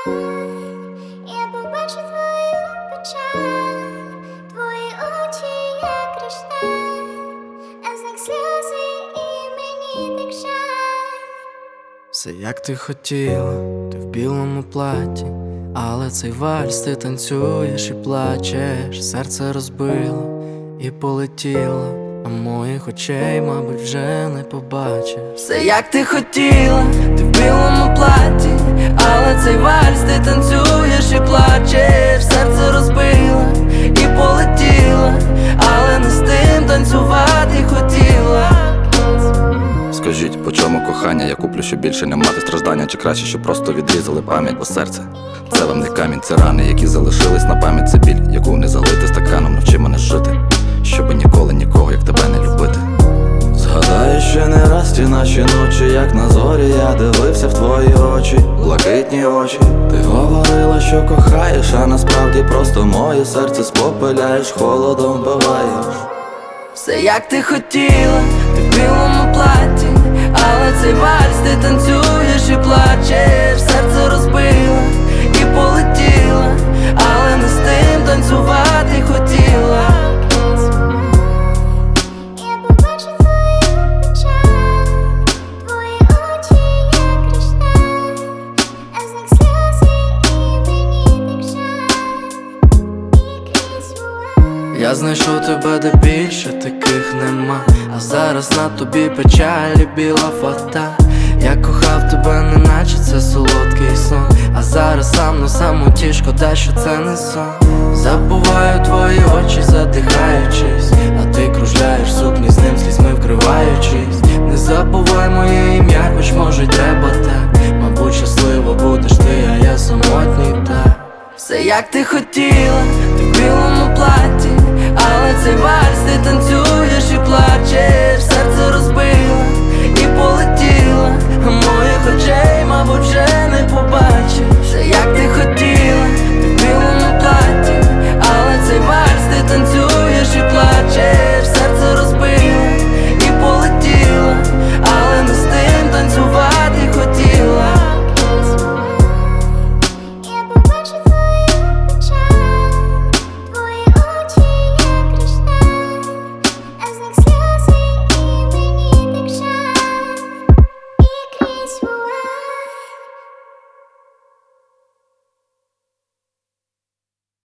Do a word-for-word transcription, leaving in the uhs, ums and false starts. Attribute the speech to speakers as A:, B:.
A: Я побачу твою печаль, твої очі, як кришталь, а знак сльози, і мені так жаль.
B: Все як ти хотіла, ти в білому платі, але цей вальс ти танцюєш і плачеш. Серце розбило і полетіло, а моїх очей, мабуть, вже не побачиш. Все як ти хотіла, ти в білому платі, але цей вальс ти танцюєш і плачеш. Серце розбило і полетіло, але не з тим танцювати хотіла.
C: Скажіть, по чому кохання? Я куплю, щоб більше не мати страждання. Чи краще, щоб просто відрізали пам'ять, бо серце це вам не камінь, це рани, які залишились на пам'ять. Це біль, яку не залити стаканом. Навчи мене жити, щоби ніколи нікого, як тебе, не любити.
D: Згадаю ще не раз ті наші ночі, як на зорі я дивився в твої очі, блакитні очі. Ти говорила, що кохаєш, а насправді просто моє серце спопиляєш, холодом вбиваєш.
B: Все як ти хотіла, ти в білому платі, але цей вальс ти танцюєш і плачеш. Серце розбило і полетіло, але не з тим танцювати хотіла.
A: Я побачу твою печаль, твої очі, як кришталь, а знак сльози, і мені так жаль. І крізь вуаль
B: Я знайшов тебе, де більше таких нема, а зараз на тобі печаль і біла фата. Я кохав тебе, неначе це солодкий сон, а зараз сам на самоті, шкода, що це не сон. Забуваю твої очі, задихаючись, а ти кружляєш в сукні з ним, слізьми вкриваючись. Не забувай моє ім'я, хоч може й треба так. Мабуть, щасливо будеш ти, а я самотній так. Все як ти хотіла, ти в білому платі, але цей вальс ти танцюєш і плачеш.